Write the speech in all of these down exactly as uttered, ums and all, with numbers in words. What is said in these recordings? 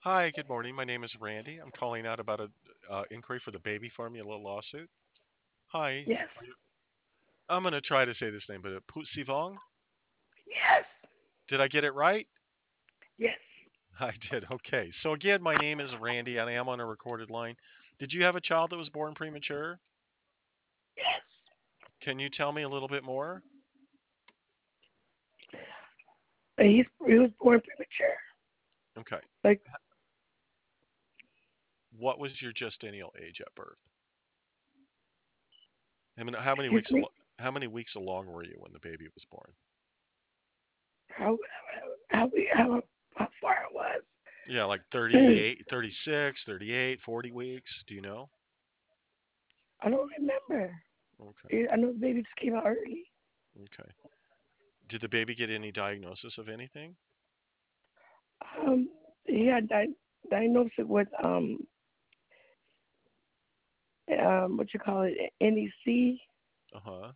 Hi, good morning. My name is Randy. I'm calling out about a uh, inquiry for the baby formula lawsuit. Hi, Yes. I'm going to try to say this name, but uh, Pu Sivong? Yes. Did I get it right? Yes. I did. Okay. So again, my name is Randy, and I am on a recorded line. Did you have a child that was born premature? Yes. Can you tell me a little bit more? And he's he was born premature. Okay. Like What was your gestational age at birth? I mean, how many excuse weeks me. al- how many weeks along were you when the baby was born? How how we how how far it was. Yeah, like thirty-eight, thirty-six, thirty-eight, forty weeks. Do you know? I don't remember. Okay. I know the baby just came out early. Okay. Did the baby get any diagnosis of anything? Um, he had di- diagnosed it with um um what you call it N E C Uh-huh.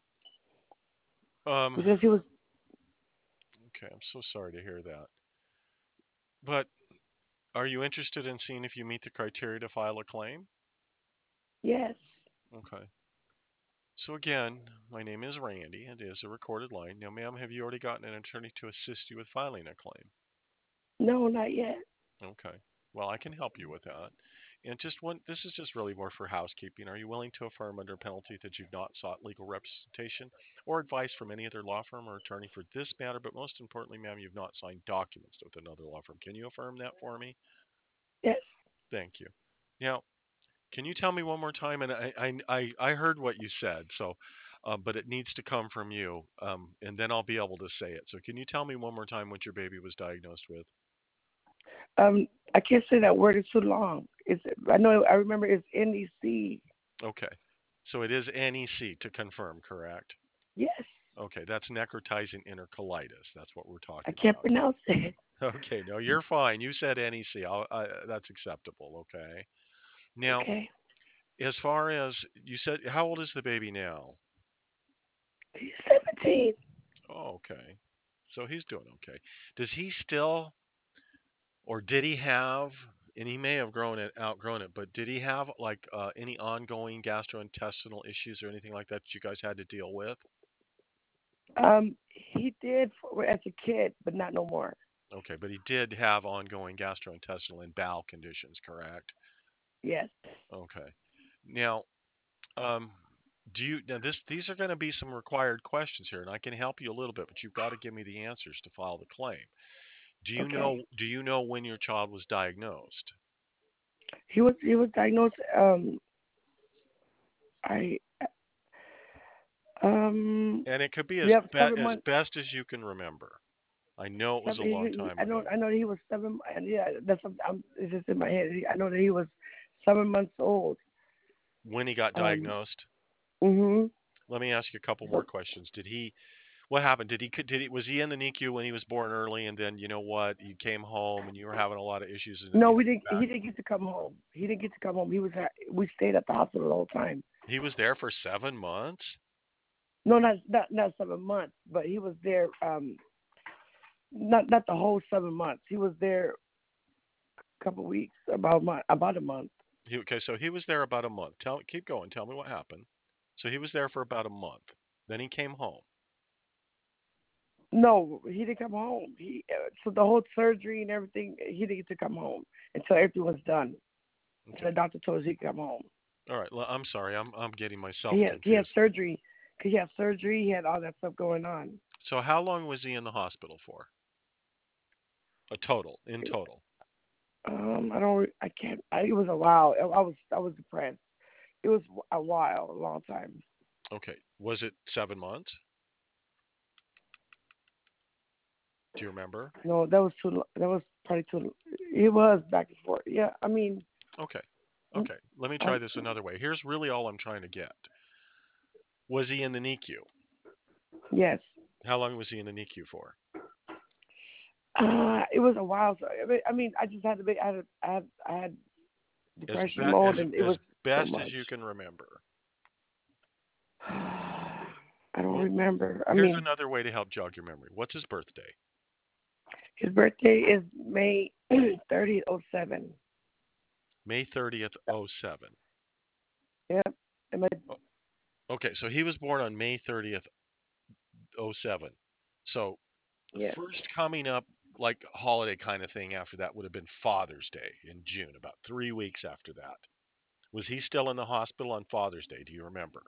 Um, because he was okay, I'm so sorry to hear that. But are you interested in seeing if you meet the criteria to file a claim? yes. Okay. So again, my name is Randy. It is a recorded line. Now, ma'am, have you already gotten an attorney to assist you with filing a claim? No, not yet. Okay. Well, I can help you with that. And just one, this is just really more for housekeeping. Are you willing to affirm under penalty that you've not sought legal representation or advice from any other law firm or attorney for this matter? But most importantly, ma'am, you've not signed documents with another law firm. Can you affirm that for me? Yes. Thank you. Now, can you tell me one more time? And I, I, I, I heard what you said, so, um, but it needs to come from you, um, and then I'll be able to say it. So, can you tell me one more time what your baby was diagnosed with? Um, I can't say that word. It's too long. It's I know. I remember it's N E C. Okay. So it is N E C to confirm, correct? Yes. Okay, that's necrotizing enterocolitis. That's what we're I talking can't about. pronounce it. Okay, no, you're fine. You said N E C. I'll, I, that's acceptable. Okay. Now, Okay. as far as you said, how old is the baby now? He's seventeen. Oh, okay. So he's doing okay. Does he still, or did he have, and he may have grown it, outgrown it, but did he have like uh, any ongoing gastrointestinal issues or anything like that that you guys had to deal with? Um, he did for, as a kid, but not no more. Okay, but he did have ongoing gastrointestinal and bowel conditions, correct? Yes. Okay. Now, um, do you now this these are going to be some required questions here, and I can help you a little bit, but you've got to give me the answers to file the claim. Do you Okay. know do you know when your child was diagnosed? He was he was diagnosed. Um, I um And it could be we as have be, seven as months. best as you can remember. I know it was Seven. a He, long he, time I know. ago. I know that he was seven. And yeah, that's something. I'm, it's just in my head. He- I know that he was seven months old. When he got Um. diagnosed, Mhm. let me ask you a couple more So questions. Did he What happened? Did he did he was he in the N I C U when he was born early, and then you know what? You came home and you were having a lot of issues, and then no, you had we to didn't. go He back. didn't get to come home. He didn't get to come home. He was. At, we stayed at the hospital the whole time. He was there for seven months. No, not not not seven months, but he was there. Um, not not the whole seven months. He was there a couple weeks, about a month, about a month. He, okay, so he was there about a month. Tell keep going. Tell me what happened. So he was there for about a month. Then he came home. No, he didn't come home. He uh, so the whole surgery and everything, he didn't get to come home until everything was done. And the Okay. doctor told us he could come home. All right. Well, I'm sorry. I'm I'm getting He myself had he had confused. surgery. Cause he had surgery. He had all that stuff going on. So how long was he in the hospital for? A total, in total. Um, I don't. I can't. I, it was a while. I, I was I was depressed. It was a while, a long time. Okay. Was it seven months? Do you remember? No, that was too. That was probably too. It was back and forth. Yeah, I mean, Okay. mm, Okay. Let me try um, this another way. Here's really all I'm trying to get. Was he in the N I C U? yes. How long was he in the N I C U for? Uh, it was a while. So I mean, I mean, I just had to be. I had. I had. I had As depression be- mode, as and it as was so best as much. you can remember. I don't Well, remember. I here's mean, another way to help jog your memory. What's his birthday? His birthday is May thirtieth, oh seven. May thirtieth, oh seven. Yep. And my, Okay, so he was born on May thirtieth, oh seven. So the yes. first coming up like holiday kind of thing after that would have been Father's Day in June, about three weeks after that. Was he still in the hospital on Father's Day? Do you remember?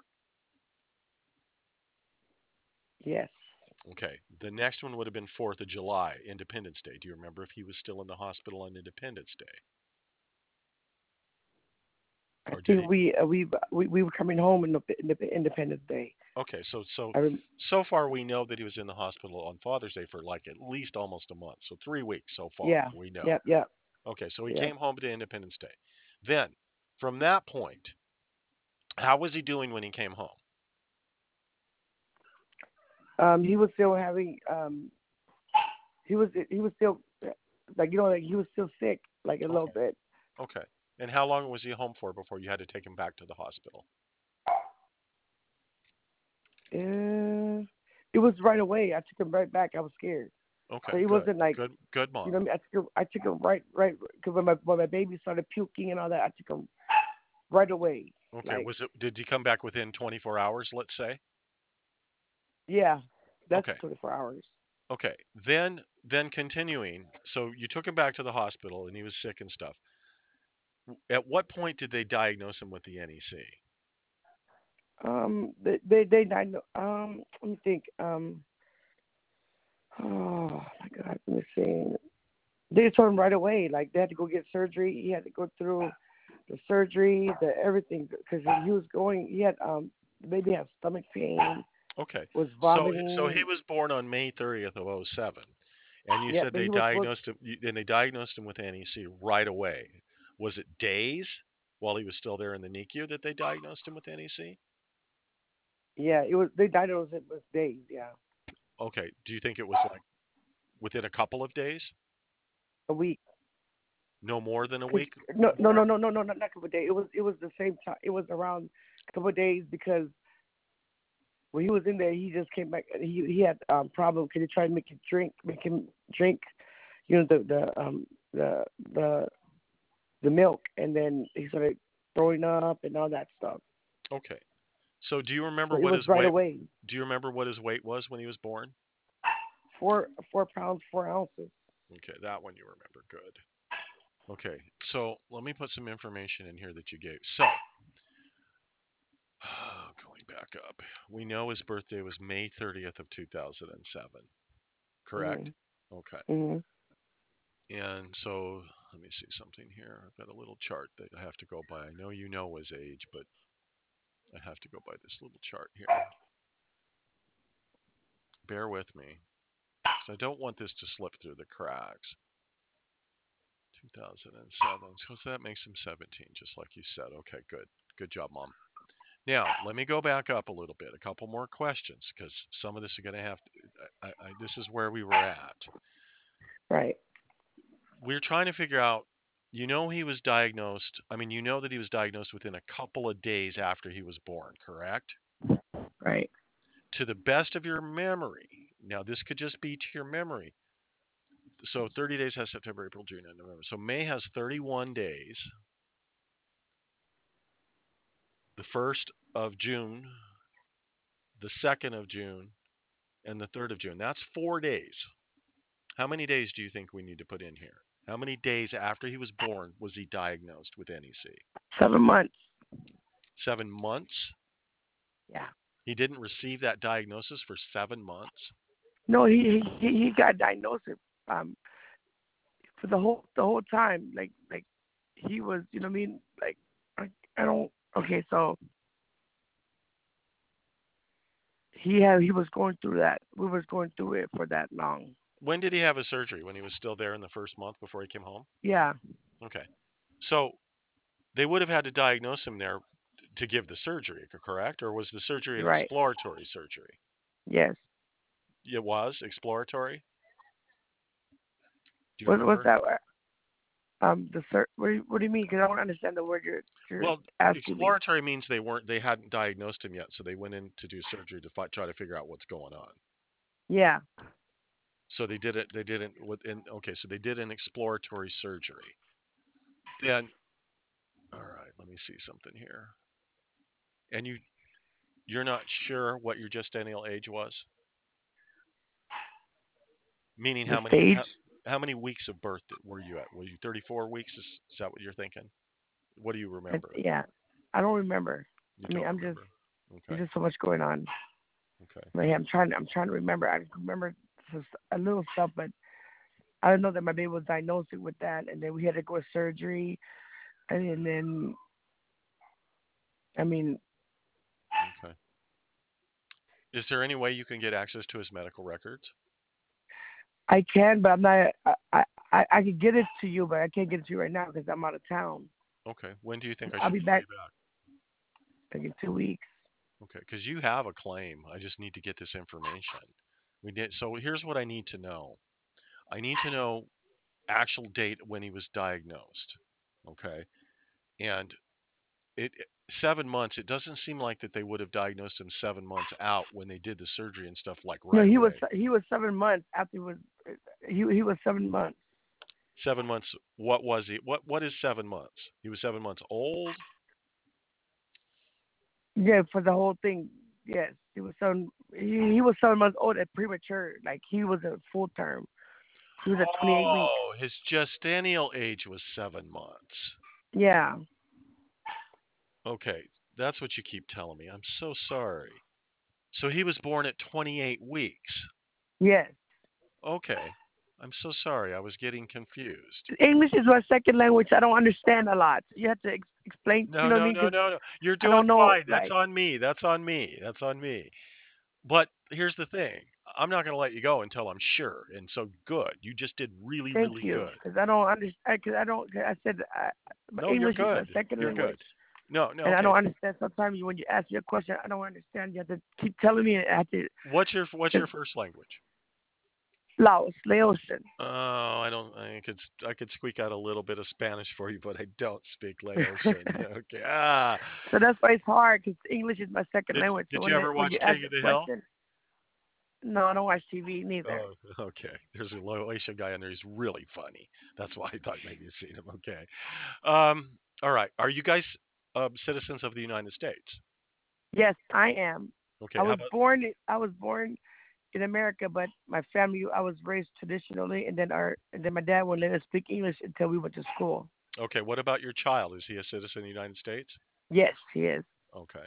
Yes. Okay. The next one would have been fourth of July, Independence Day. Do you remember if he was still in the hospital on Independence Day? I Or did think he? we uh, we, we we were coming home in the, in the Independence Day. Okay, so so I rem- so far we know that he was in the hospital on Father's Day for like at least almost a month. So three weeks so far, yeah. we know. Yep. Yep. Okay, so he Yep. came home to Independence Day. Then, from that point, how was he doing when he came home? Um, he was still having um, he was he was still like you know like he was still sick like a little Okay. bit. Okay. And how long was he home for before you had to take him back to the hospital? Uh, it was right away. I took him right back. I was scared. So Okay, he good. wasn't like Good good you mom. know what I mean. I took him I took him right right because when my when my baby started puking and all that, I took him right away. Okay, Like was it did he come back within twenty-four hours, let's say? yeah, that's Okay. twenty four hours. Okay. Then then continuing, so you took him back to the hospital and he was sick and stuff. At what point did they diagnose him with the N E C? Um, they they they died. Um, let me think. Um, oh my God, let me see. They told him right away. Like they had to go get surgery. He had to go through the surgery, the everything, because he was going. He had um, the baby had stomach pain, Okay. was So so he vomiting. was born on May thirtieth of oh seven. And you Yeah, said but they he was supposed. diagnosed him you- and they diagnosed him with N E C right away. Was it days while he was still there in the N I C U that they diagnosed him with N E C? Yeah, it was. They diagnosed it with days. Yeah, Okay. Do you think it was like within a couple of days? a week. No more than a Cause, week? no, no, More? no, no, no, no, not a couple of days. It was. It was the same time. It was around a couple of days because when he was in there, he just came back. He he had um problem because he tried to make him drink, make him drink, you know, the the um the the the milk, and then he started throwing up and all that stuff. Okay. So do you remember So it what was his right weight away. do you remember what his weight was when he was born? Four four pounds four ounces. Okay, that one you remember. Good. Okay. So let me put some information in here that you gave. So going back up, we know his birthday was May thirtieth of two thousand seven, correct? Mhm. Okay. Mhm. And so let me see something here. I've got a little chart that I have to go by. I know you know his age, but I have to go by this little chart here. Bear with me. So I don't want this to slip through the cracks. two thousand seven. So that makes him seventeen, just like you said. Okay, good. Good job, Mom. Now, let me go back up a little bit. A couple more questions because some of this is going to have to. I, I, this is where we were at. Right. We're trying to figure out. You know, he was diagnosed. I mean, you know that he was diagnosed within a couple of days after he was born, correct? Right. To the best of your memory. Now, this could just be to your memory. So thirty days has September, April, June, and November. So May has thirty-one days. The first of June, the second of June, and the third of June. That's four days. How many days do you think we need to put in here? How many days after he was born was he diagnosed with N E C? Seven months. Seven months? Yeah. He didn't receive that diagnosis for seven months? No, he he he got diagnosed um for the whole the whole time. Like like he was, you know what I mean? Like I I don't. Okay, so he had he was going through that. We was going through it for that long. When did he have his surgery? When he was still there in the first month before he came home? Yeah. Okay. So they would have had to diagnose him there to give the surgery, correct? Or was the surgery an Right. exploratory surgery? Yes. It was exploratory? Do you What was remember? that? Um, the cert. What do you, what do you mean? Because I don't understand the word you're you're Well, asking me. exploratory means they weren't they hadn't diagnosed him yet, so they went in to do surgery to fi- try to figure out what's going on. Yeah. So they did it. They didn't within. Okay, so they did an exploratory surgery. Then, all right. Let me see something here. And you you're not sure what your gestational age was, meaning The how many stage. how, how many weeks of birth were you at? Were you thirty-four weeks? Is, is that what you're thinking? What do you It's, remember? yeah, I don't remember. You I mean, don't I'm just remember. there's Okay. just so much going on. Okay. But yeah, I'm trying. I'm trying to remember. I can remember just a little stuff, but I don't know that my baby was diagnosed with that, and then we had to go to surgery, and then I mean, Okay. Is there any way you can get access to his medical records? I can, but I'm not. I I I I could get it to you, but I can't get it to you right now because I'm out of town. Okay. When do you think I I'll should be call back you back? like in two weeks. Okay, because you have a claim. I just need to get this information. We did. So here's what I need to know. I need to know actual date when he was diagnosed. Okay, and it seven months. It doesn't seem like that they would have diagnosed him seven months out when they did the surgery and stuff like No, right he was away. he was seven months after he was he he was seven months. Seven months. What was he? What What is seven months? He was seven months old. Yeah, for the whole thing. Yes, he was seven. He, he was seven months old at premature. Like he was a full term. He was at twenty-eight weeks. Oh, his gestational age was seven months. Yeah. Okay, that's what you keep telling me. I'm so sorry. So he was born at twenty-eight weeks. Yes. Okay. I'm so sorry. I was getting confused. English is my second language. I don't understand a lot. You have to ex- explain. You No, know what I no, mean? no, Because no, no. You're I doing don't know. fine. That's Like, on me. That's on me. That's on me. But here's the thing. I'm not going to let you go until I'm sure. And so good. You just did really, thank really you. good. Because I don't understand. Because I don't. I said I, but No, you're English is my good. second You're language, good. No, no, and I okay. don't understand. Sometimes when you ask me a question, I don't understand. You have to keep telling me, and I have to. What's your what's your first language? Laos, Laotian. Oh, I don't. I could I could squeak out a little bit of Spanish for you, but I don't speak Laotian. Okay. Ah, So that's why it's hard because English is my second did language. So did you when they, ever when watch you ask King a of the Hill? question, no, I don't watch T V neither. Oh, okay. There's a Laotian guy in there. He's really funny. That's why I thought maybe you'd seen him. Okay. Um. All right. Are you guys um, citizens of the United States? Yes, I am. I Okay. How was about born. I was born in America, but my family. I was raised traditionally, and then our and then my dad wouldn't let us speak English until we went to school. okay? What about your child? Is he a citizen of the United States? Yes, he is. Okay.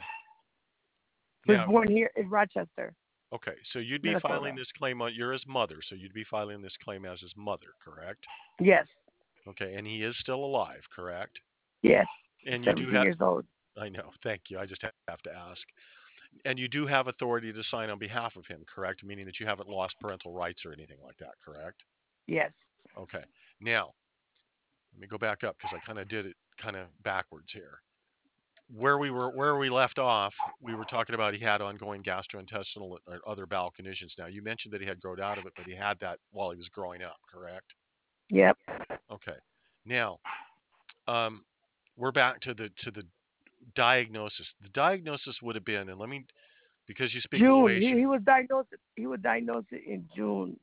He was Now, born here in Rochester, okay. So you'd be filing Minnesota. this claim on. You're his mother, so you'd be filing this claim as his mother, correct? Yes, Okay. And he is still alive, correct? yes. He's And you do seventeen have. years old. I know. Thank you. I just have to ask. And you do have authority to sign on behalf of him, correct? Meaning that you haven't lost parental rights or anything like that, correct? Yes. Okay. Now, let me go back up because I kind of did it kind of backwards here. Where we were, where we left off, we were talking about he had ongoing gastrointestinal or other bowel conditions. Now, you mentioned that he had growth out of it, but he had that while he was growing up, correct? Yep. Okay. Now, um, we're back to the to the diagnosis. The diagnosis would have been, and let me, because you speak June. He Laotian, he was diagnosed. He was diagnosed in June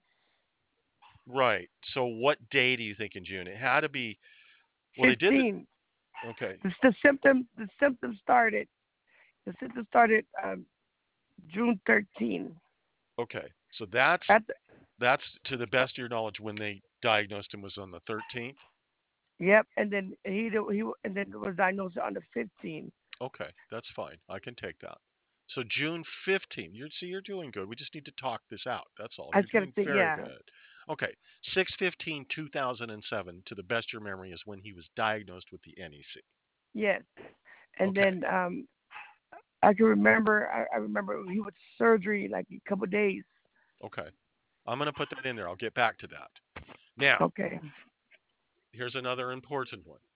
right? So, what day do you think in June? It had to be. Well, they did the. fifteenth. Okay. The, the symptoms. The symptoms started. The symptoms started um, June thirteenth. Okay. So that's That's that's to the best of your knowledge when they diagnosed him was on the thirteenth. yep. And then he he and then was diagnosed on the fifteenth. Okay, that's fine. I can take that. So June fifteenth. You see, you're doing good. We just need to talk this out. That's all. I You're just gotta doing think. very Yeah. good. Okay, six fifteen two thousand seven, to the best of your memory, is when he was diagnosed with the N E C. Yes. And Okay, then um, I can remember. I, I remember he was surgery like a couple of days. okay. I'm going to put that in there. I'll get back to that. Now, Okay. here's another important one.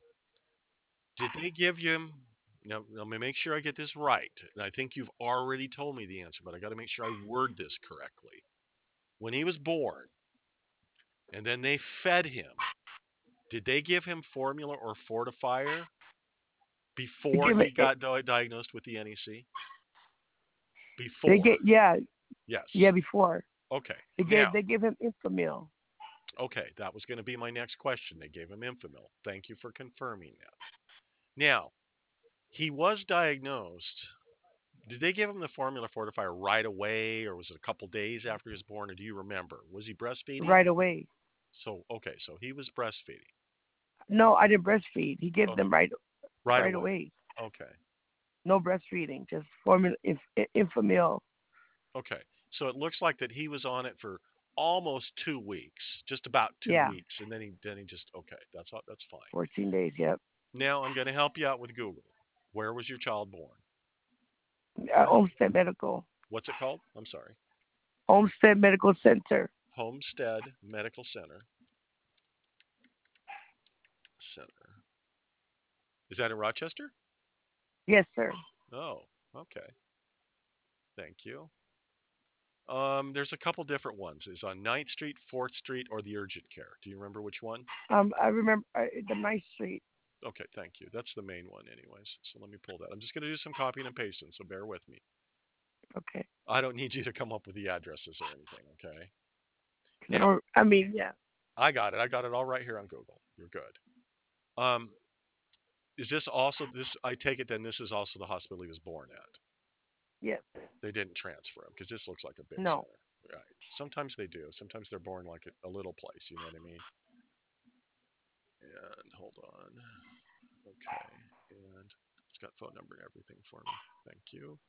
Did they give you, now, let me make sure I get this right. And I think you've already told me the answer, but I got to make sure I word this correctly. When he was born and then they fed him, did they give him formula or fortifier They before give he it. got di- diagnosed with the N E C? They Before. get yeah. Yeah. Yes. Before. Okay. They Now, gave they gave him Infamil. okay, that was going to be my next question. They gave him Infamil. Thank you for confirming that. Now, he was diagnosed. Did they give him the formula fortifier right away, or was it a couple days after he was born, or do you remember? Was he breastfeeding? Right away. So, okay, so he was breastfeeding. No, I didn't breastfeed. He gave Okay, them right right right away. away. Okay, No breastfeeding, just formula inf, Infamil. okay. So it looks like that he was on it for almost two weeks, just about two Yeah, weeks, and then he then he just okay. That's all. That's fine. fourteen days. Yep. Now I'm going to help you out with Google. Where was your child born? Uh, Olmsted Medical. What's it called? I'm sorry. Olmsted Medical Center. Homestead Medical Center. Center. Is that in Rochester? Yes, sir. Oh, okay. Thank you. Um, there's a couple different ones. Is on Ninth Street, Fourth Street, or the urgent care. Do you remember which one? Um, I remember uh, the Ninth Street. Okay, thank you. That's the main one, anyways. So let me pull that. I'm just going to do some copying and pasting, so bear with me. Okay. I don't need you to come up with the addresses or anything, okay? I Now, don't. I mean, yeah. I got it. I got it all right here on Google. You're good. Um, is this also this? I take it then this is also the hospital he was born at. Yes. They didn't transfer him because this looks like a big No. center. Right. Sometimes they do. Sometimes they're born like a, a little place. You know what I mean? And hold on. Okay. And it's got phone number and everything for me. Thank you.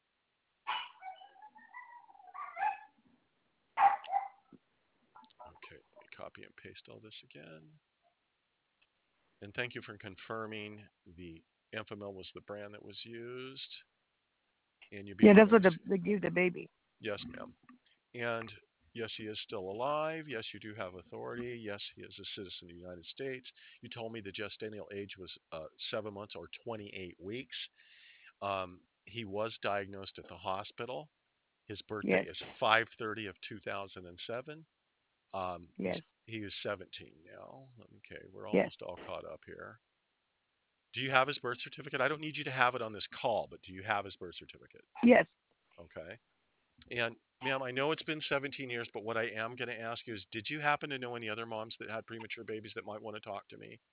Okay. Let me copy and paste all this again. And thank you for confirming the Enfamil was the brand that was used. And you'd be Yeah, my that's what the, next. they gave the baby. Yes, ma'am. And yes, he is still alive. Yes, you do have authority. Yes, he is a citizen of the United States. You told me the gestational age was uh, seven months or twenty-eight weeks. Um, he was diagnosed at the hospital. His birthday Yes. is five thirty of two thousand seven. Um, he's Yes. he is seventeen now. Okay, we're Yes. almost all caught up here. Do you have his birth certificate? I don't need you to have it on this call, but do you have his birth certificate? Yes. Okay. And ma'am, I know it's been seventeen years, but what I am going to ask you is, did you happen to know any other moms that had premature babies that might want to talk to me?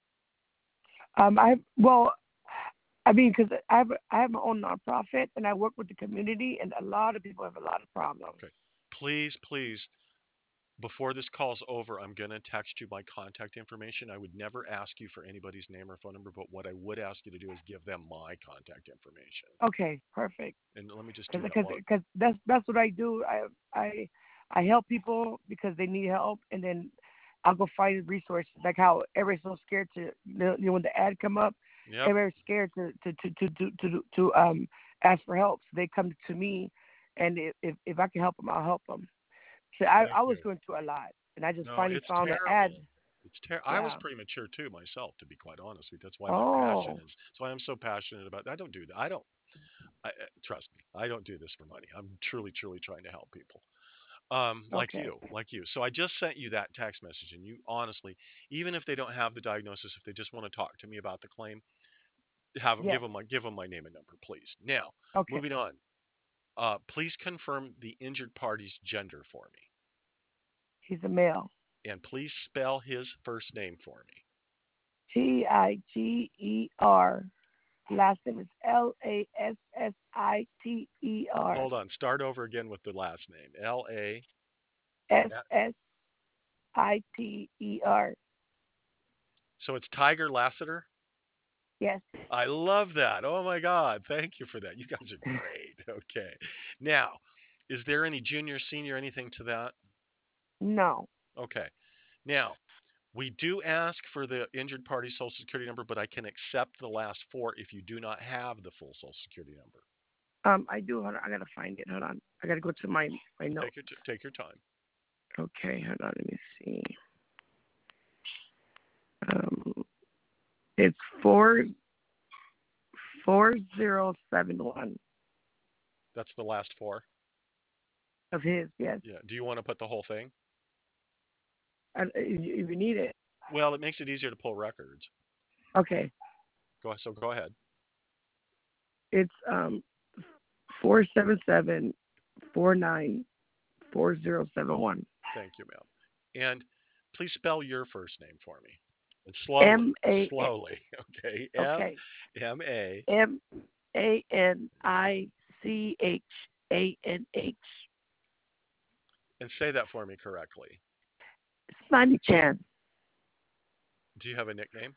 Um, I well, I mean, because I have I have my own nonprofit and I work with the community, and a lot of people have a lot of problems. Okay. Please, please, before this call's over, I'm going to text you my contact information. I would never ask you for anybody's name or phone number, but what I would ask you to do is give them my contact information. Okay, perfect. And let me just do Because that because while. because that's that's what I do. I I I help people because they need help, and then I'll go find resources. Like how everybody's so scared to, you know, when the ad come up, Yep. everybody's scared to to to to to, to, to um ask for help. So they come to me, and if if, if I can help them, I'll help them. So I Thank I was you. going through a lot, and I just No, finally it's found an ad. terrible. It's ter- I was Yeah. premature too myself, to be quite honest with you. That's why my passion Oh. is. That's why I'm so passionate about. I don't do that. I don't. I, uh, trust me. I don't do this for money. I'm truly, truly trying to help people. Um, like Okay. you, like you. So I just sent you that text message, and you honestly, even if they don't have the diagnosis, if they just want to talk to me about the claim, have give Yes. them my give them my name and number, please. Now, Okay. moving on. Uh, please confirm the injured party's gender for me, He's a male. and please spell his first name for me. T I G E R. Last name is L A S S I T E R. Hold on. Start over again with the last name. L A. S S I T E R. So it's Tiger Lassiter. Yes. I love that. Oh my God. Thank you for that. You guys are great. Okay. Now, is there any junior, senior, anything to that? No. Okay. Now, we do ask for the injured party social security number, but I can accept the last four if you do not have the full social security number. Um, I do. Hold on. I gotta find it. Hold on. I gotta go to my my notes. Take your t- take your time. Okay. Hold on. Let me see. Um, it's four four zero seven one That's the last four. of his. Yes. Yeah. Do you want to put the whole thing? I, if, you, if you need it. Well, it makes it easier to pull records. Okay. Go so go ahead. It's um four seven seven four nine four zero seven one. Thank you, ma'am. And please spell your first name for me. And slowly, M A. slowly. Okay. M Okay. M A. M A N I C H A N H. And say that for me correctly. Smiley Chan. Do you have a nickname?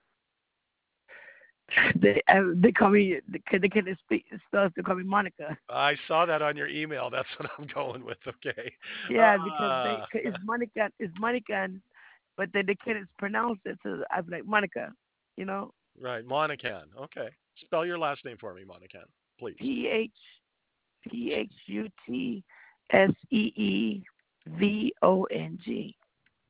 They uh, they call me they can they can speak spell they call me Monica. I saw that on your email. That's what I'm going with. Okay. Yeah, because they Ah, it's Monica it's Monica, but then they can't pronounce it, so I'm like Monica. You know, right. Monacan. Okay. Spell your last name for me, Monacan, please. P H P H U T S E E V O N G.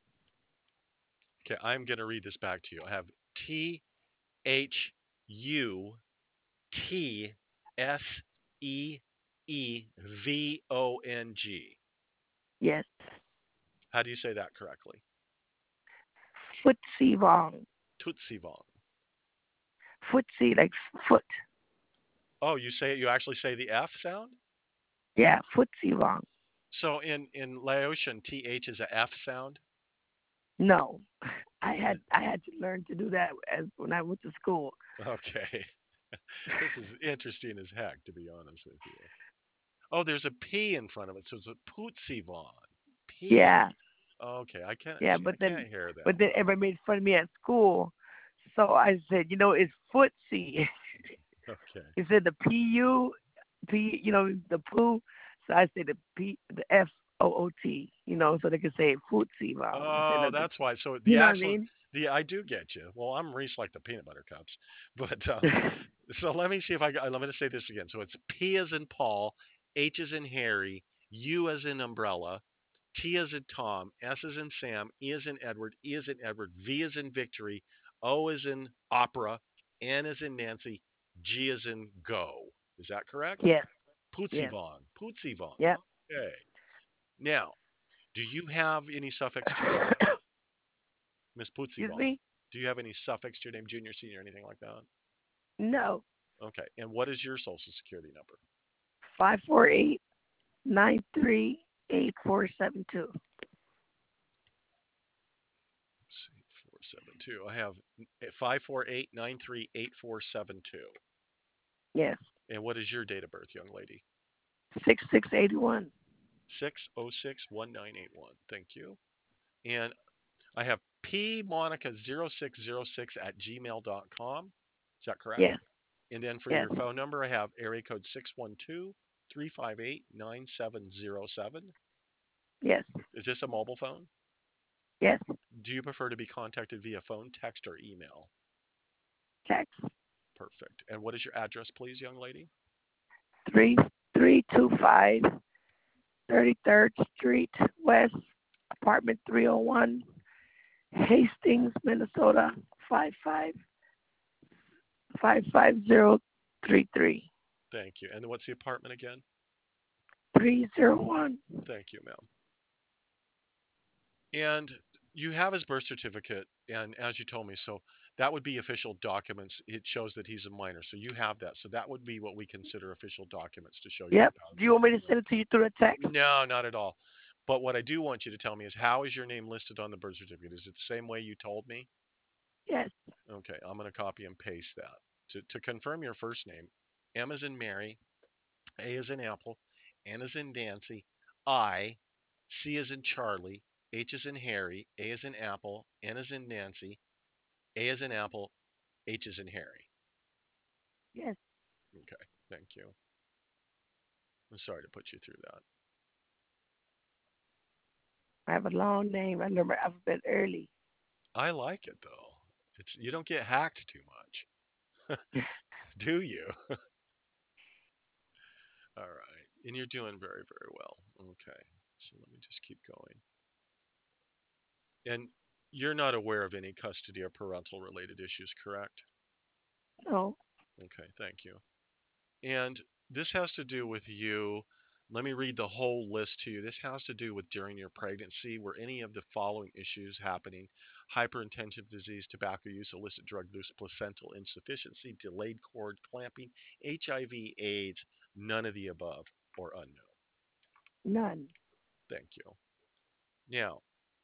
Okay. I'm going to read this back to you. I have T H U T S E E V O N G. Yes, How do you say that correctly? Footsie Vong. Tutsivong. Footsie like foot. Oh, you say you actually say the F sound? Yeah, Footsie Vong. So in in Laotian, T H is a F sound. No, I had I had to learn to do that as when I went to school. Okay. This is interesting as heck, to be honest with you. Oh, there's a P in front of it, so it's a Pootsivon. P. Yeah, Okay, I can't yeah, see. but I then can't hear that but then well. everybody made fun of me at school, so I said, you know, it's Footsie. Okay. Instead the P U P, you know, the poo. So I say the P the F O O T, you know, so they can say Footsie Vong instead Oh, of the, that's why. So you the know what I actual mean? the I do get you. Well, I'm Reese like the peanut butter cups, but um, so let me see if I got. Let me just say this again. So it's P as in Paul, H as in Harry, U as in umbrella, T as in Tom, S as in Sam, E as in Edward, E as in Edward, V as in victory, O as in opera, N as in Nancy, G as in go. Is that correct? Yes, Pootsie yes, Vaughn. Pootsie Vaughn. yep. Okay. Now, do you have any suffix to your name, Miss Pootsie Excuse Vaughn? me? Do you have any suffix to your name, junior, senior, anything like that? No. Okay. And what is your social security number? Five four eight nine three eight four seven two. See, four seven two. I have five four eight nine three eight four seven two. Yes. And what is your date of birth, young lady? Six six eighty one. Six oh six one nine eight one. Thank you. And I have p monica zero six zero six at gmail dot com. Is that correct? Yes. And then for Yes. your phone number, I have area code six one two three five eight nine seven zero seven. Yes. Is this a mobile phone? Yes. Do you prefer to be contacted via phone, text, or email? Text. Perfect. And what is your address, please, young lady? Three three two five thirty third Street West, apartment three oh one, Hastings, Minnesota, five five five five zero three three. Thank you. And what's the apartment again? Three zero one. Thank you, ma'am. And you have his birth certificate, and as you told me, so that would be official documents. It shows that he's a minor, so you have that. So that would be what we consider official documents to show your Yep. Do you want me to validity. send it to you through the text? No, not at all. But what I do want you to tell me is how is your name listed on the birth certificate? Is it the same way you told me? Yes. Okay, I'm going to copy and paste that. To, to confirm your first name, M is in Mary, A is in Apple, N is in Nancy, I, C is in Charlie, H is in Harry, A is in Apple, N is in Nancy, A is in Apple, H is in Harry. Yes. Okay, thank you. I'm sorry to put you through that. I have a long name. I learned my alphabet early. I like it though. It's you don't get hacked too much, do you? All right, and you're doing very, very well. Okay, so let me just keep going. And you're not aware of any custody or parental related issues, correct? No. Okay, thank you. And this has to do with you. Let me read the whole list to you. This has to do with during your pregnancy, were any of the following issues happening: hyperintensive disease, tobacco use, illicit drug use, placental insufficiency, delayed cord clamping, H I V, AIDS, none of the above, or unknown. None. Thank you. Now,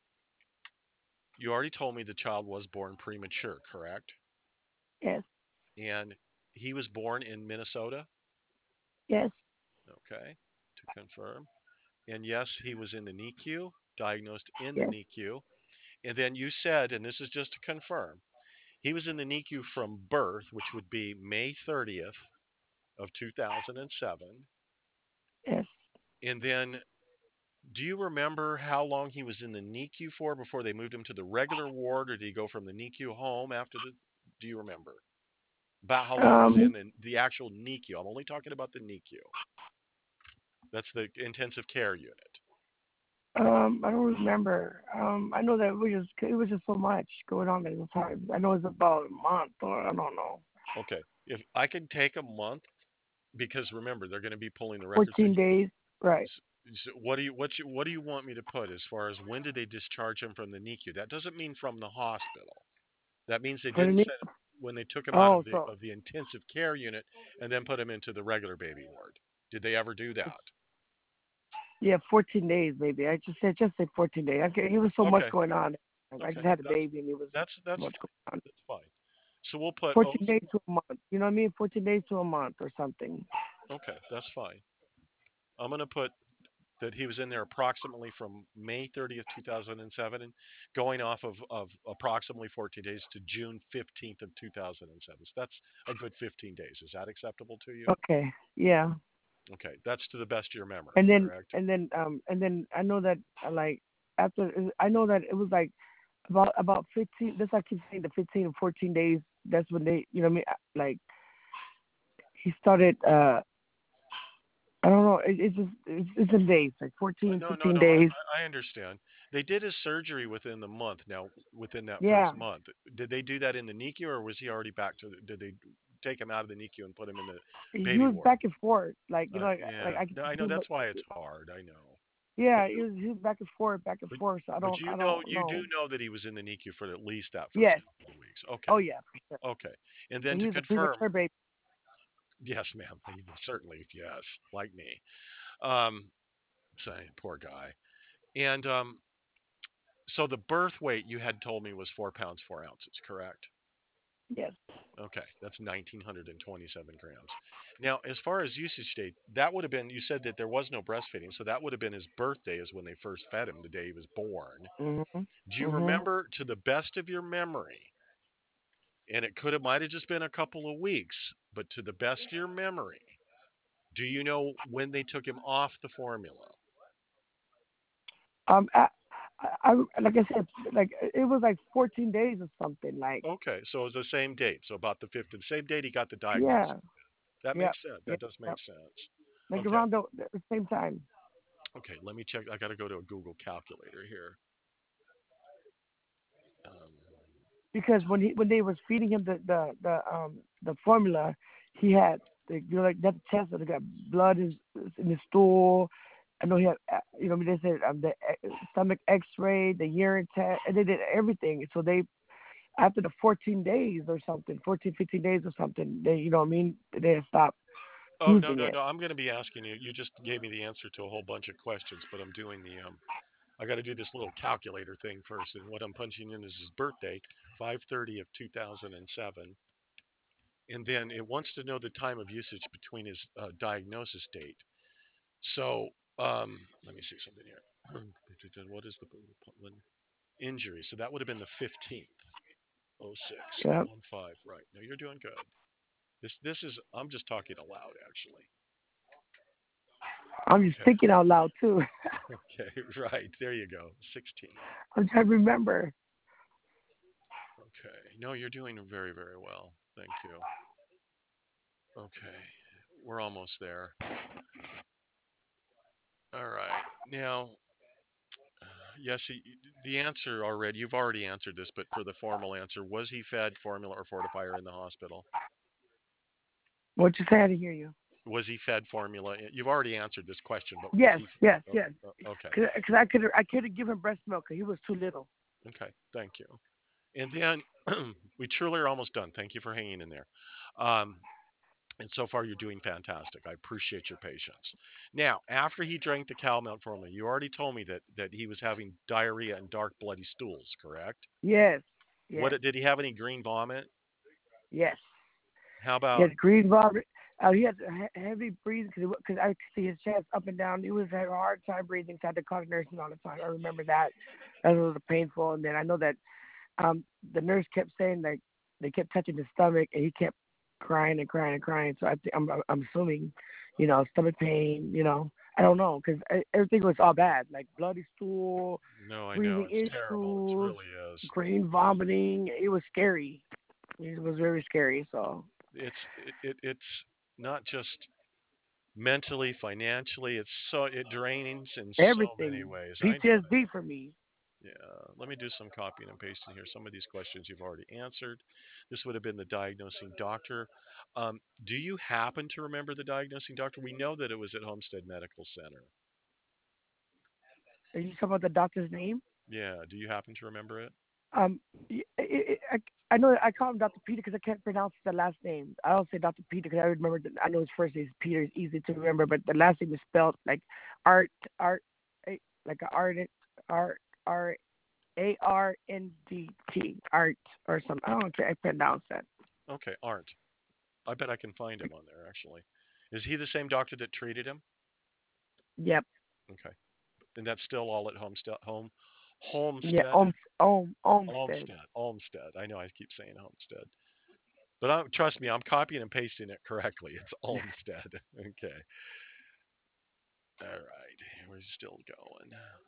you already told me the child was born premature, correct? Yes. And he was born in Minnesota? Yes. Okay, to confirm. And yes, he was in the NICU, diagnosed in the Yes. NICU. And then you said, and this is just to confirm, he was in the NICU from birth, which would be May thirtieth of two thousand seven. Yes. And then do you remember how long he was in the NICU for before they moved him to the regular ward, or did he go from the NICU home after the? Do you remember about how long he was in Um. the, the actual NICU? I'm only talking about the NICU. That's the intensive care unit. Um. I don't remember. Um. I know that it was just it was just so much going on at the time. I know it's about a month or I don't know. Okay, if I could take a month, because remember they're going to be pulling the records. So, Fourteen days. Right. so what do you what you what do you want me to put as far as when did they discharge him from the NICU? That doesn't mean from the hospital. That means they For the didn't knee. send him when they took him out of Oh, the so of the intensive care unit and then put him into the regular baby ward. Did they ever do it's that? yeah, fourteen days maybe. I just said just say fourteen days. Okay, it was so much Okay, going on. I okay, just had a that's baby and it was that's so that's much fine. going on. That's fine. So we'll put oh, Fourteen days to a month. You know what I mean? Fourteen days to a month or something. okay, that's fine. I'm gonna put that he was in there approximately from May thirtieth, two thousand seven, and going off of, of approximately fourteen days to June fifteenth of two thousand seven. So that's a good fifteen days. Is that acceptable to you? Okay. Yeah. Okay, that's to the best of your memory, And then correct? and then um and then I know that uh, like after I know that it was like about about fifteen. This I keep saying the fifteen and fourteen days. That's when they you know what I mean like he started. uh I don't know. It, it's just it's, it's in days like Uh, fourteen, No, no, fifteen no. I, days. I I understand. They did his surgery within the month. Now, within that Yeah. first month, did they do that in the NICU, or was he already back to? The, did they take him out of the NICU and put him in the He baby was ward? back and forth. Like you know, Uh, like, like yeah, I can no, I see know him. that's why it's hard. I know, but Yeah, he you, was he was back and forth, back and but forth. So I but don't, you I know, don't you do know. know that he was in the NICU for at least that first Yes. couple of weeks. Okay, Oh yeah, for sure. okay, and then And to he was a confirm, premature baby. yes, ma'am, certainly, yes, like me. Um, say, poor guy, and um, so the birth weight you had told me was four pounds four ounces, correct? Yes. Okay, that's one thousand nine hundred twenty-seven grams. Now, as far as usage date, that would have been, you said that there was no breastfeeding, so that would have been his birthday, is when they first fed him, the day he was born. Mhm. Do you Mhm. remember, to the best of your memory, and it could have, might have just been a couple of weeks, but to the best of your memory, do you know when they took him off the formula? Um, I, I, I, like I said, like it was like fourteen days or something. Like Okay, so it was the same date, so about the fifth, the same date he got the diagnosis. yeah, That yeah, makes sense. yeah, That does yeah. make sense. Like Okay, around the, the same time. okay, let me check. I got to go to a Google calculator here. Um, Because when he when they was feeding him the the the um the formula, he had the, you know like that test that he got blood in, in his stool. I know he had uh, you know they said um, the uh, stomach X-ray, the urine test, and they did everything. So they after the fourteen days or something, fourteen, fifteen days or something, they you know what I mean they stopped Oh, no, using no, it. no. I'm going to be asking you. You just gave me the answer to a whole bunch of questions, but I'm doing the um I got to do this little calculator thing first, and what I'm punching in is his birthday, five thirty of two thousand seven, and then it wants to know the time of usage between his uh, diagnosis date. So, um let me see something here. What is the when injury? So that would have been the fifteenth. oh six, Yeah, one five. Right. No, you're doing good. This this is I'm just talking aloud actually. I'm just Okay. thinking out loud too. Okay, right. There you go. sixteen. I'm trying to remember. Okay. No, you're doing very, very well. Thank you. Okay. We're almost there. All right. Now, yes, he, the answer already, you've already answered this, but for the formal answer, was he fed formula or fortifier in the hospital? What you say? I didn't hear you. Was he fed formula? You've already answered this question, but was Yes, he? yes, Oh, yes. oh, okay. Because I could I could have given breast milk 'cause he was too little. Okay. Thank you. And then we truly are almost done. Thank you for hanging in there. Um, And so far, you're doing fantastic. I appreciate your patience. Now, after he drank the cow milk formula, you already told me that that he was having diarrhea and dark bloody stools, correct? Yes, yes, What did he have any green vomit? yes. How He about had green vomit. Uh, he had he- heavy breathing because because I could see his chest up and down. He was having a hard time breathing, so I had to call the nursing all the time. I remember that. That was painful. And then I know that um the nurse kept saying like they kept touching his stomach, and he kept crying and crying and crying. So I think I'm I'm assuming, you know, stomach pain. You know, I don't know because everything was all bad, like bloody stool, no, I know breathing it's terrible. It issues, really is. green vomiting. It was scary. It was very scary. So It's it, it it's not just mentally, financially. It's so it drains in so many everything ways. I know that. P T S D for me. Yeah, let me do some copying and pasting here. Some of these questions you've already answered. This would have been the diagnosing doctor. Um, do you happen to remember the diagnosing doctor? We know that it was at Homestead Medical Center. Are you talking about the doctor's name? Yeah, do you happen to remember it? Um, y- I, I, I know I call him doctor Peter because I can't pronounce the last name. I don't say doctor Peter because I remember. The, I know his first name is Peter. It's easy to remember, but the last name is spelled like art, art, eh, like a art, art, art, A R N D T, art or something. I don't know if I pronounce that. Okay, Arndt. I bet I can find him on there actually. Is he the same doctor that treated him? Yep. Okay, and that's still all at Homestead. Home, Yeah. Homestead, Om, Om, Olmsted. Olmsted, Olmsted. I know I keep saying Homestead, but I'm, trust me, I'm copying and pasting it correctly. It's Olmsted. Okay. All right, we're still going.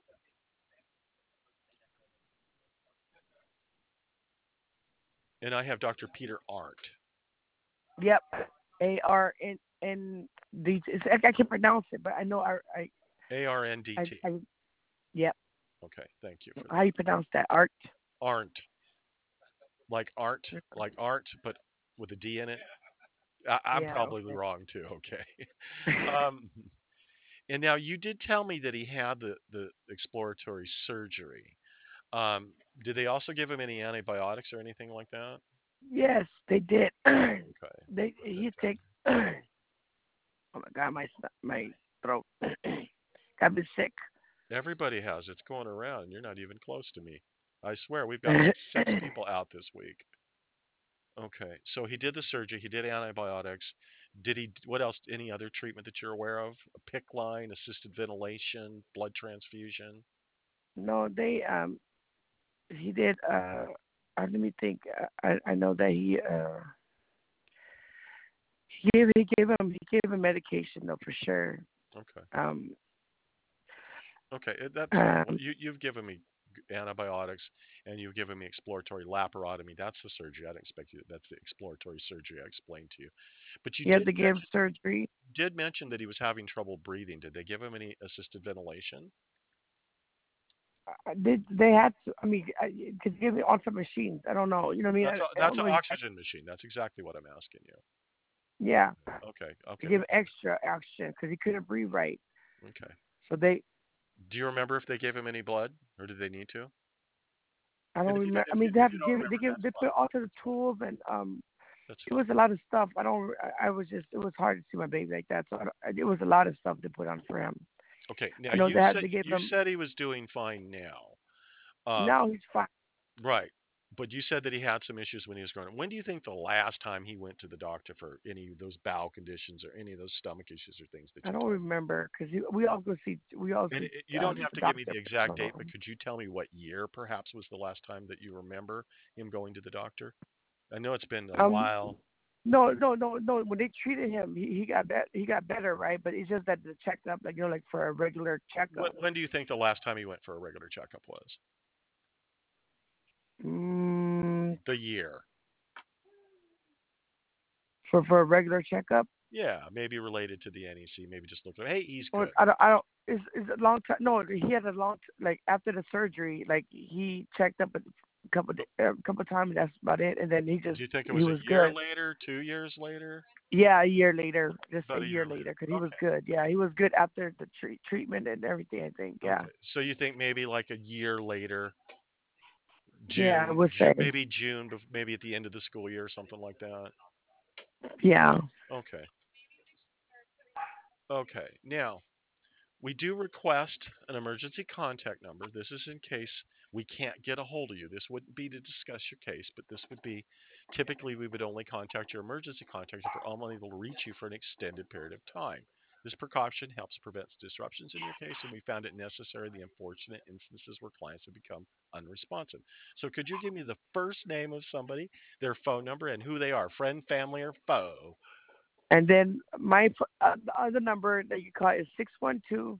And I have Doctor Peter Arndt, Yep. A R N N D T. I, I can pronounce it, but I know I, I, A R N D I, T. I yep. Okay, thank you for How you that. pronounce that? Art. Arndt, like art, like art, but with a D in it. I, I'm Yeah. probably wrong too. Okay. Um, and now you did tell me that he had the the exploratory surgery. Um, did they also give him any antibiotics or anything like that? Yes, they did. Okay, they what did he they? take. Oh my god, my my throat. I've been sick. Everybody has. It's going around, and you're not even close to me. I swear, we've got like six people out this week. Okay, so he did the surgery. He did antibiotics. Did he? What else? Any other treatment that you're aware of? A PICC line, assisted ventilation, blood transfusion. No, they um he did. Uh, uh let me think. Uh, I I know that he uh he gave he gave him he gave him medication though for sure. Okay. Um Okay, uh, that's fine. Well, um you you've given me g- antibiotics and you've given me exploratory laparotomy. That's the surgery. I didn't expect you. That's the exploratory surgery I explained to you. But you he had did to give mention surgery. did mention that he was having trouble breathing. Did they give him any assisted ventilation? Uh, They they had to. I mean, because he gave me on some machines. I don't know. You know what I mean? That's I, a I don't that's an know exactly. oxygen machine. That's exactly what I'm asking you. Yeah, Okay, they okay, gave we him can. extra oxygen because he couldn't breathe right. Okay. So they Do you remember if they gave him any blood, or did they need to? I And don't if you don't, remember. I if you mean, they if have you to don't give. They remember, give. that's They put fine. all to the tools, and um, That's it was fine. a lot of stuff. I don't. I, I was just. It was hard to see my baby like that. So I, it was a lot of stuff to put on for him. Okay. Now I know you they had. said They gave you him. said he was doing fine now. Um, Now he's fine. right. But you said that he had some issues when he was growing up. When do you think the last time he went to the doctor for any of those bowel conditions or any of those stomach issues or things that I you don't told me? remember because we all go see. We all And see it, you don't um, have the to give me doctor. the exact date, but Um, could you tell me what year perhaps was the last time that you remember him going to the doctor? I know it's been a um, while. no, no, no, no. When they treated him, he, he got bet. He got better, right? But it's just that the checkup, like you know, like for a regular What, checkup. when do you think the last time he went for a regular checkup was? Mm, The year. for for a regular checkup. Yeah, maybe related to the N E C. Maybe just look at, hey, he's Or good. I don't, I don't. It's, it's a long time. No, he had a long like after the surgery. Like he checked up a couple a couple times. That's about it. And then he just Do you think it he was a was year good. later, two years later? Yeah, a year later, just a About a year year later, later. because he was Okay. good. Yeah, he was good after the treat, treatment and everything. I think. Yeah, Okay. So you think maybe like a year later, yeah, I June, would Ju- say. maybe June, bef- maybe at the end of the school year or something like that. Yeah. Okay. Okay. Now, we do request an emergency contact number. This is in case we can't get a hold of you. This wouldn't be to discuss your case, but this would be typically we would only contact your emergency contact if we're unable to reach you for an extended period of time. This precaution helps prevent disruptions in your case, and we found it necessary in the unfortunate instances where clients have become unresponsive. So, could you give me the first name of somebody, their phone number, and who they are, friend, family, or foe? And then my uh, the other number that you call is six one two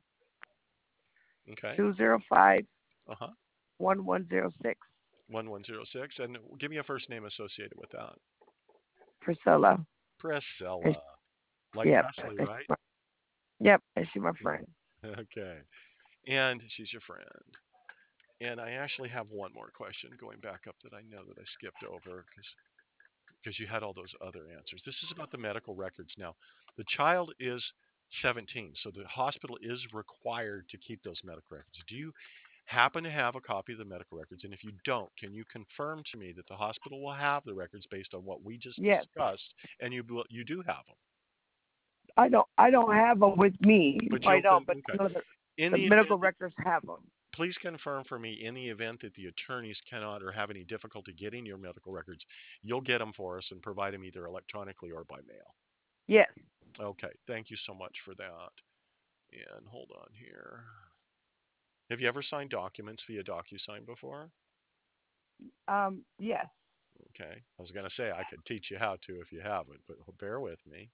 Okay. two zero five Uh huh. one one zero six. one one zero six. And give me a first name associated with that. Priscilla. And Priscilla. Like yep. Presley, And she's right? my, yep. And she's my friend. Okay. And she's your friend. And I actually have one more question going back up that I know that I skipped over because because you had all those other answers. This is about the medical records now. The child is seventeen, so the hospital is required to keep those medical records. Do you happen to have a copy of the medical records? And if you don't, can you confirm to me that the hospital will have the records based on what we just Yes. discussed, and you you do have them? I don't. I don't have them with me But right you'll now, con- but I okay. know that In the the medical event that, records have them. please confirm for me, in the event that the attorneys cannot or have any difficulty getting your medical records, you'll get them for us and provide them either electronically or by mail. Yes. Okay, thank you so much for that. And hold on here. Have you ever signed documents via DocuSign before? Um. Yes. Okay, I was going to say I could teach you how to if you haven't, but bear with me.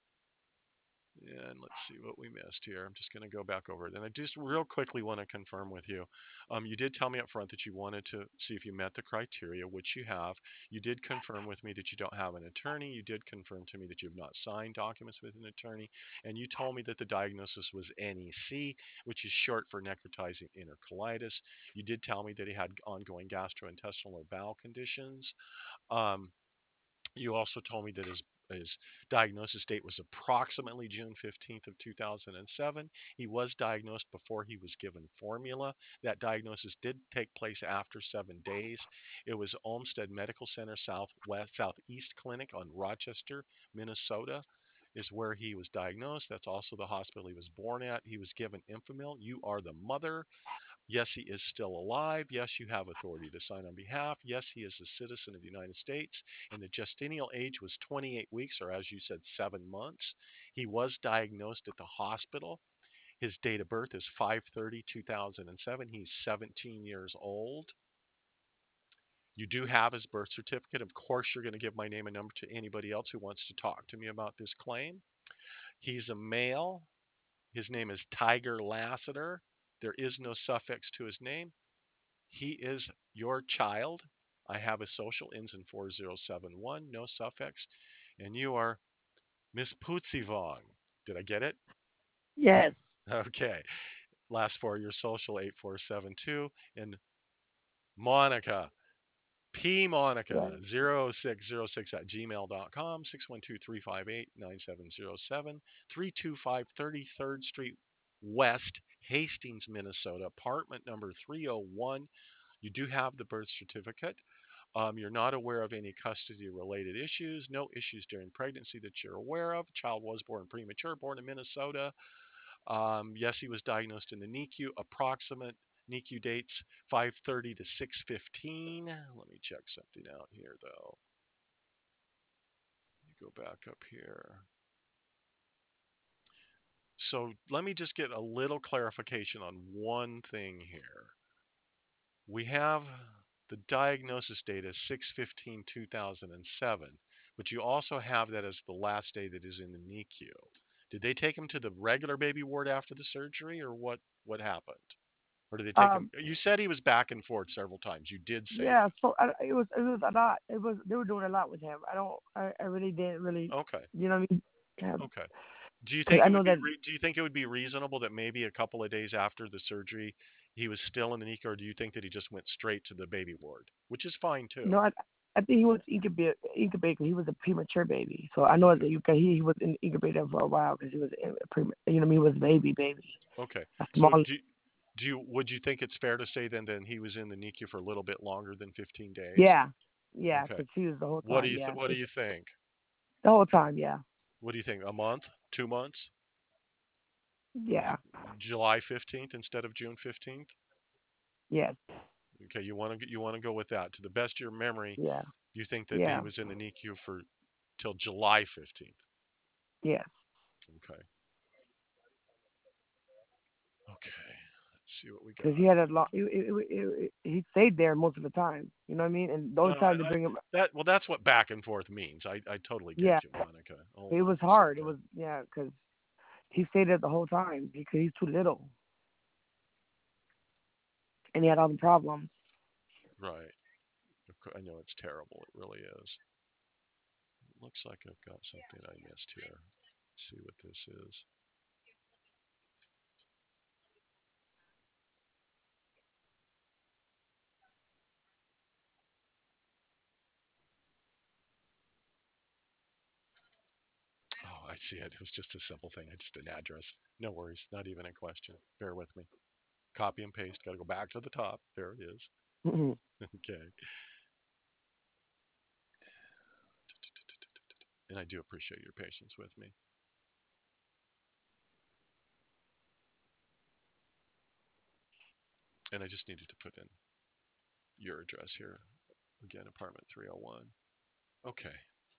And let's see what we missed here. I'm just going to go back over it. And I just real quickly want to confirm with you. Um, you did tell me up front that you wanted to see if you met the criteria, which you have. You did confirm with me that you don't have an attorney. You did confirm to me that you have not signed documents with an attorney. And you told me that the diagnosis was N E C, which is short for necrotizing enterocolitis. You did tell me that he had ongoing gastrointestinal or bowel conditions. Um, you also told me that his his diagnosis date was approximately June fifteenth of two thousand seven. He was diagnosed before he was given formula. That diagnosis did take place after seven days. It was Olmsted Medical Center Southwest Southeast Clinic on Rochester, Minnesota is where he was diagnosed. That's also the hospital he was born at. He was given Infamil. You are the mother. Yes, he is still alive. Yes, you have authority to sign on behalf. Yes, he is a citizen of the United States. And the gestational age was twenty-eight weeks, or as you said, seven months. He was diagnosed at the hospital. His date of birth is five thirty two thousand seven. He's seventeen years old. You do have his birth certificate. Of course, you're going to give my name and number to anybody else who wants to talk to me about this claim. He's a male. His name is Tiger Lassiter. There is no suffix to his name. He is your child. I have a social ends in four zero seven one, no suffix. And you are Miss Putsivong. Did I get it? Yes. Okay. Last four, your social eight four seven two. And Monica, P Yes. Monica zero six zero six at gmail dot com, six one two three five eight nine seven zero seven, three two five thirty-third Street West, Hastings, Minnesota, apartment number three oh one. You do have the birth certificate. Um, you're not aware of any custody related issues, no issues during pregnancy that you're aware of. Child was born premature, born in Minnesota. Um, yes, he was diagnosed in the NICU. Approximate NICU dates five thirty to six fifteen. Let me check something out here, though. Let me go back up here. So let me just get a little clarification on one thing here. We have the diagnosis date as six fifteen two thousand seven, but you also have that as the last day that is in the NICU. Did they take him to the regular baby ward after the surgery, or what what happened? Or did they take him? Um. You said he was back and forth several times. You did say Yeah. that. So I, it was. It was a lot. It was. They were doing a lot with him. I don't. I. I really didn't really. Okay. You know what I mean? Yeah. Okay. Do you Because think I it would know be that. re- do you think it would be reasonable that maybe a couple of days after the surgery he was still in the NICU, or do you think that he just went straight to the baby ward, which is fine too? No. I. I think he was incubator. Incubator. He was a premature baby. So I know that Okay. you. He, he was in the incubator for a while because he was in a prema. You know what I mean? He was a baby. Baby. Okay. A So small. do do you would you think it's fair to say then that he was in the NICU for a little bit longer than fifteen days? Yeah. Yeah. Okay. Because he was the whole What do time. you th- Yeah. what do you think? The whole time, yeah. What do you think? A month? Two months? Yeah. July fifteenth instead of June fifteenth? Yes. Okay, you want to you want to go with that. To the best of your memory, Yeah. you think that he Yeah. was in the N I C U for till July fifteenth. Yes. Okay. Okay. Let's see what we Because got. he had a lot. He, he, he, he stayed there most of the time. You know what I mean? And the No, only I, time they I bring him, that well that's what back and forth means. I I totally yeah, get you, Monica. Hold it on was a hard. It second. was yeah, because he stayed there the whole time because he's too little and he had all the problems. Right. I know it's terrible. It really is. Looks like I've got something I missed here. Let's see what this is. Oh, I see it. It was just a simple thing. It's just an address. No worries. Not even a question. Bear with me. Copy and paste. Got to go back to the top. There it is. Okay. And I do appreciate your patience with me. And I just needed to put in your address here. Again, apartment three oh one. Okay.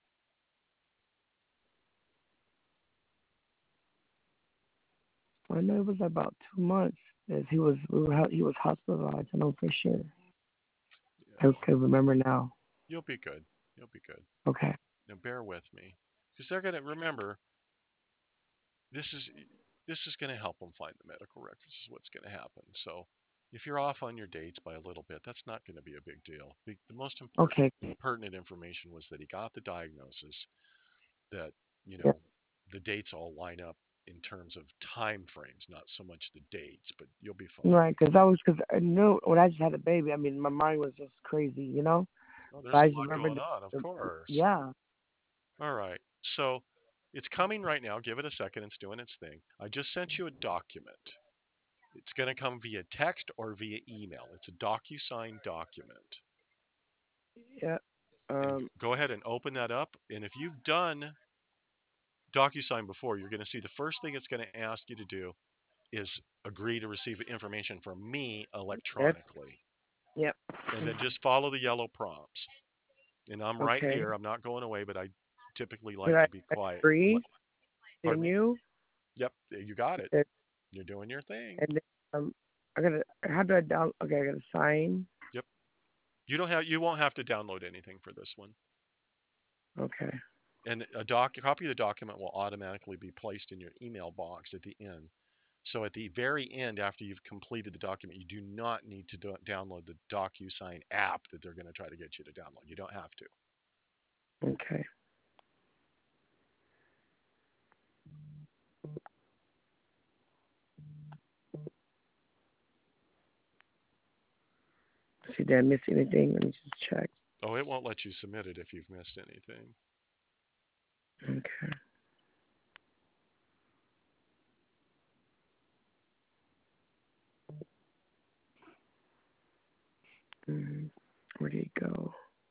I know it was about two months as he was we were, he was hospitalized. I know for sure. I Yeah. can remember now. You'll be good. You'll be good. Okay. Now bear with me. Because they're going to remember this is this is going to help them find the medical records. This is what's going to happen. So if you're off on your dates by a little bit, that's not going to be a big deal. The, the most important Okay. pertinent information was that he got the diagnosis, that you Yeah. know the dates all line up in terms of time frames, not so much the dates, but you'll be fine. Right. Because I was because I knew when I just had a baby. I mean, my mind was just crazy. You know. Oh, But there's I a just lot remember going the, on, of the course. yeah. All right. So it's coming right now. Give it a second. It's doing its thing. I just sent you a document. It's going to come via text or via email. It's a DocuSign document. Yeah. And Um. go ahead and open that up. And if you've done DocuSign before, you're going to see the first thing it's going to ask you to do is agree to receive information from me Yes. electronically. Yep. And then just follow the yellow prompts. And I'm right Okay. here. I'm not going away, but I typically Should like I to be quiet. agree? Pardon me? Continue. Yep, you got it. And You're doing your thing. then um, I gotta. How do I down? Okay, I gotta sign. Yep. You don't have you won't have to download anything for this one. Okay. And a doc a copy of the document will automatically be placed in your email box at the end. So at the very end, after you've completed the document, you do not need to do- download the DocuSign app that they're going to try to get you to download. You don't have to. Okay. See, did I miss anything? Let me just check. Oh, it won't let you submit it if you've missed anything. Okay. Mm, where did he go?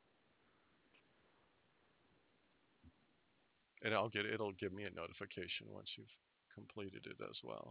And I'll get it'll give me a notification once you've completed it as well.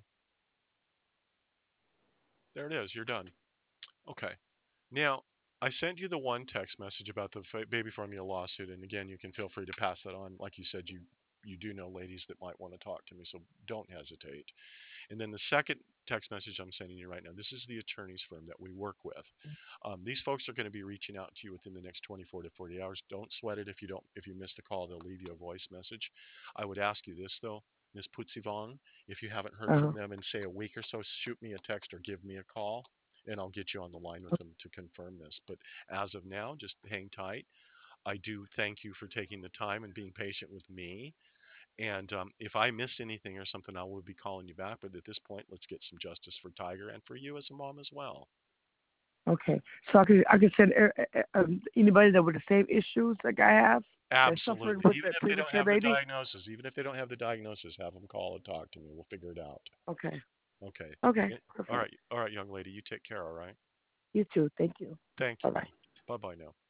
There it is. You're done. Okay. Now, I sent you the one text message about the fa- baby formula lawsuit, and again, you can feel free to pass that on. Like you said, you you do know ladies that might want to talk to me, so don't hesitate. And then the second text message I'm sending you right now, this is the attorney's firm that we work with. Um, these folks are going to be reaching out to you within the next twenty-four to forty hours. Don't sweat it if you don't if you miss the call, they'll leave you a voice message. I would ask you this though, Miss Putsivong, if you haven't heard Uh from huh. them in say a week or so, shoot me a text or give me a call. And I'll get you on the line with them to confirm this. But as of now, just hang tight. I do thank you for taking the time and being patient with me. And um, if I missed anything or something, I will be calling you back. But at this point, let's get some justice for Tiger and for you as a mom as well. Okay. So I could I could send er, er, er, um, anybody that with the same issues like I have that suffered Absolutely. with Even the if they don't premature have the baby. diagnosis, even if they don't have the diagnosis, have them call and talk to me. We'll figure it out. Okay. Okay. Okay. Eh, All Perfect. right. All right, young lady. You take care. All right. You too. Thank you. Thank Bye you, bye. ma'am. Bye bye now.